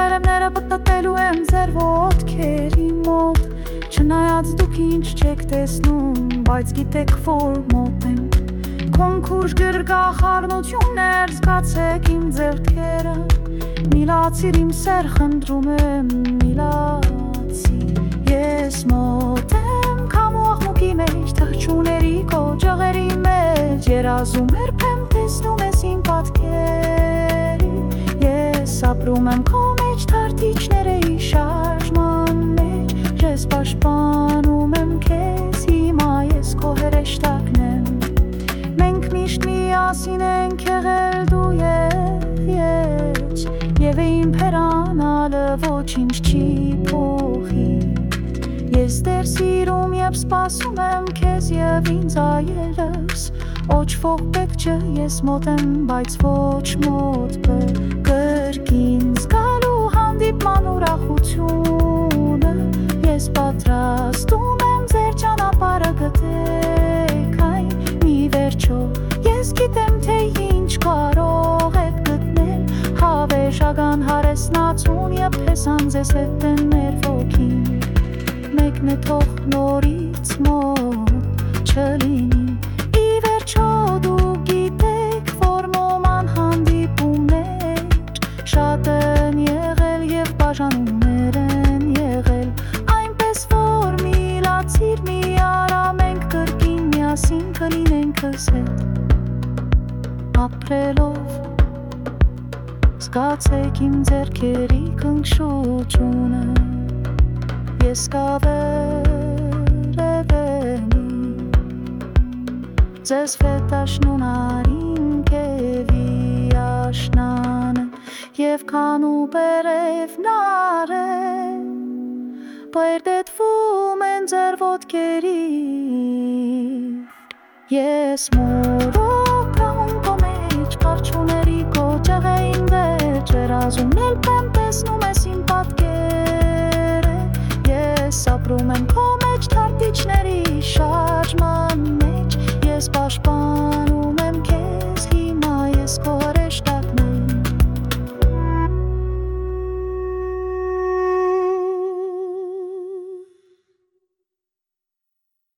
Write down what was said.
Տերևները պտտելու եմ ձեր ոտքերի մոտ Չնայած դուք ինչ չեք տեսնում, բայց գիտեք որ մոտ եմ Քոնքուր գրգախառնություններ զգացեք իմ ձեռքերը Մի լացիր իմ սեր խնդրում եմ, մի լացիր Ես մոտ եմ քամու աղմուկի մեջ, թռչունների քո ջղերի մեջ Երազում երբեմ տեսնում ես իմ պատկերի Ես ապրում եմ քո մեջ թարթիչները շարժման մեջ Ես պաշտպանում եմ քեզ, հիմա ես քո հրեշտակն եմ Մենք միշտ միասին ենք եղել դու և ես Եվ իմ հեռանալը ոչինչ չի փոխի Ես դեռ սիրում և սպասում եմ քեզ և ինձ այլևս Օչվող պետք չէ ես մոտ եմ, բայց ոչ մոտ կրկին զգալու հանդիպման ուրախությունը Ես պատրաստում եմ ձեր ճանապարհը գտեք այն մի վերջո Ես գիտեմ թե ինչ կարող եք գտնել Հավերժական հարեսնացուն և հեսան ձեզ հետ են մեր ոգին Մեկն է թող նորից մոտ չլինի Ի վերջո դու գիտեք որ նոման հանդիպումներ Շատ են եղել և բաժանումներ են եղել Այնպես որ մի լացիր մի արա մենք կրկին միասին կլինենք քեզ հետ Ապրելով զգացեք իմ ձեռքերի քնքշությունը Ես կավերևենի Ձեզ վետաշնուն արին կևի աշնանը Եվ կանու բերևնար է Պերդետվում են ձեր ոտքերի Ես մորոքամ քո մեջ Կարճուների քո ջղային վեճ Երազում երբեմ տեսնում ես իմ պատկերը Ես ապրում եմ քո մեջ թարթիչների շարժման մեջ Ես պաշտպանում